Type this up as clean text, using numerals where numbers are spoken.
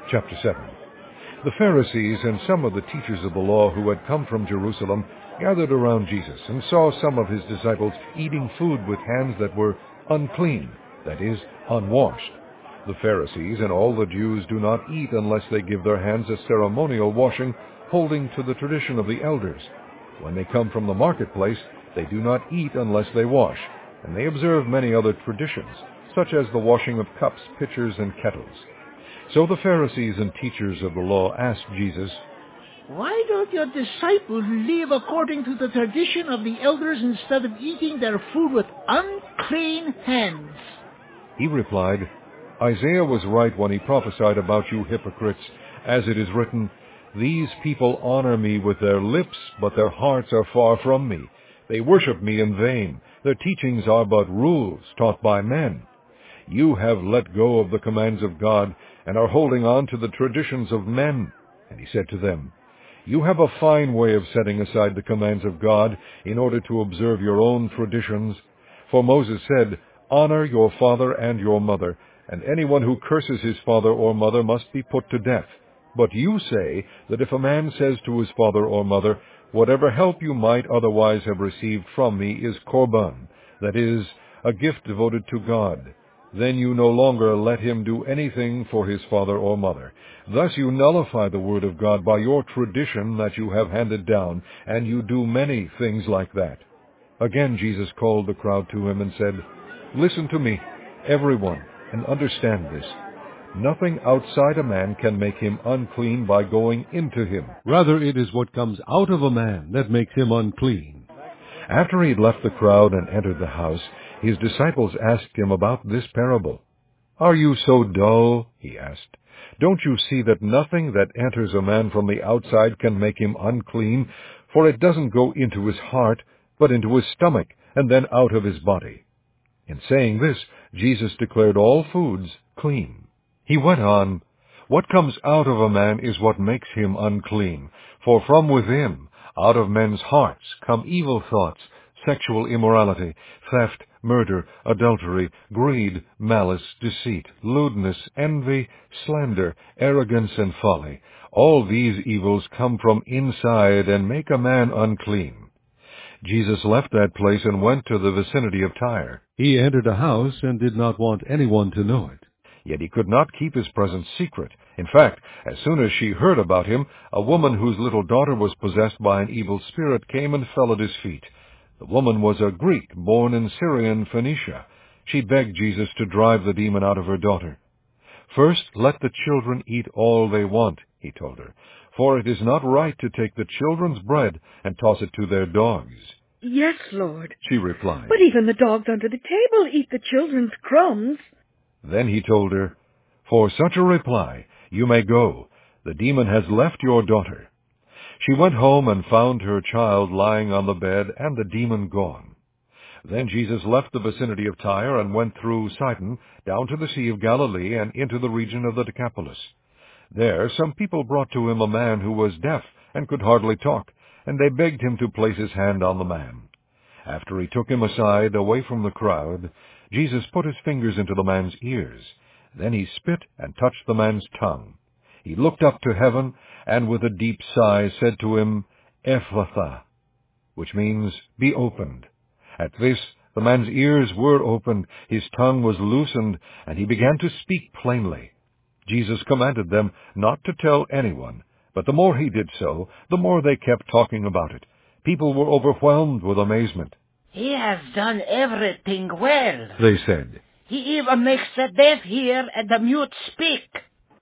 Chapter 7. The Pharisees and some of the teachers of the law who had come from Jerusalem gathered around Jesus and saw some of his disciples eating food with hands that were unclean, that is, unwashed. The Pharisees and all the Jews do not eat unless they give their hands a ceremonial washing, holding to the tradition of the elders. When they come from the marketplace, they do not eat unless they wash, and they observe many other traditions, such as the washing of cups, pitchers, and kettles. So the Pharisees and teachers of the law asked Jesus, "Why don't your disciples live according to the tradition of the elders instead of eating their food with unclean hands?" He replied, "Isaiah was right when he prophesied about you hypocrites, as it is written, 'These people honor me with their lips, but their hearts are far from me. They worship me in vain. Their teachings are but rules taught by men.' You have let go of the commands of God and are holding on to the traditions of men." And he said to them, "You have a fine way of setting aside the commands of God in order to observe your own traditions. For Moses said, 'Honor your father and your mother,' and anyone who curses his father or mother must be put to death. But you say that if a man says to his father or mother, 'Whatever help you might otherwise have received from me is korban,' that is, a gift devoted to God, then you no longer let him do anything for his father or mother. Thus you nullify the word of God by your tradition that you have handed down, and you do many things like that." Again Jesus called the crowd to him and said, "Listen to me, everyone, and understand this. Nothing outside a man can make him unclean by going into him. Rather, it is what comes out of a man that makes him unclean." After he had left the crowd and entered the house, his disciples asked him about this parable. "Are you so dull?" he asked. "Don't you see that nothing that enters a man from the outside can make him unclean? For it doesn't go into his heart, but into his stomach, and then out of his body." In saying this, Jesus declared all foods clean. He went on, "What comes out of a man is what makes him unclean. For from within, out of men's hearts, come evil thoughts, sexual immorality, theft, murder, adultery, greed, malice, deceit, lewdness, envy, slander, arrogance, and folly. All these evils come from inside and make a man unclean." Jesus left that place and went to the vicinity of Tyre. He entered a house and did not want anyone to know it. Yet he could not keep his presence secret. In fact, as soon as she heard about him, a woman whose little daughter was possessed by an evil spirit came and fell at his feet. The woman was a Greek born in Syrian Phoenicia. She begged Jesus to drive the demon out of her daughter. "First, let the children eat all they want," he told her, "for it is not right to take the children's bread and toss it to their dogs." "Yes, Lord," she replied. "but even the dogs under the table eat the children's crumbs." Then he told her, "For such a reply, you may go. The demon has left your daughter." She went home and found her child lying on the bed and the demon gone. Then Jesus left the vicinity of Tyre and went through Sidon down to the Sea of Galilee and into the region of the Decapolis. There some people brought to him a man who was deaf and could hardly talk, and they begged him to place his hand on the man. After he took him aside, away from the crowd, Jesus put his fingers into the man's ears. Then he spit and touched the man's tongue. He looked up to heaven, and with a deep sigh said to him, "Ephphatha," which means, "Be opened." At this, the man's ears were opened, his tongue was loosened, and he began to speak plainly. Jesus commanded them not to tell anyone, but the more he did so, the more they kept talking about it. People were overwhelmed with amazement. "He has done everything well," they said. "He even makes the deaf hear and the mute speak."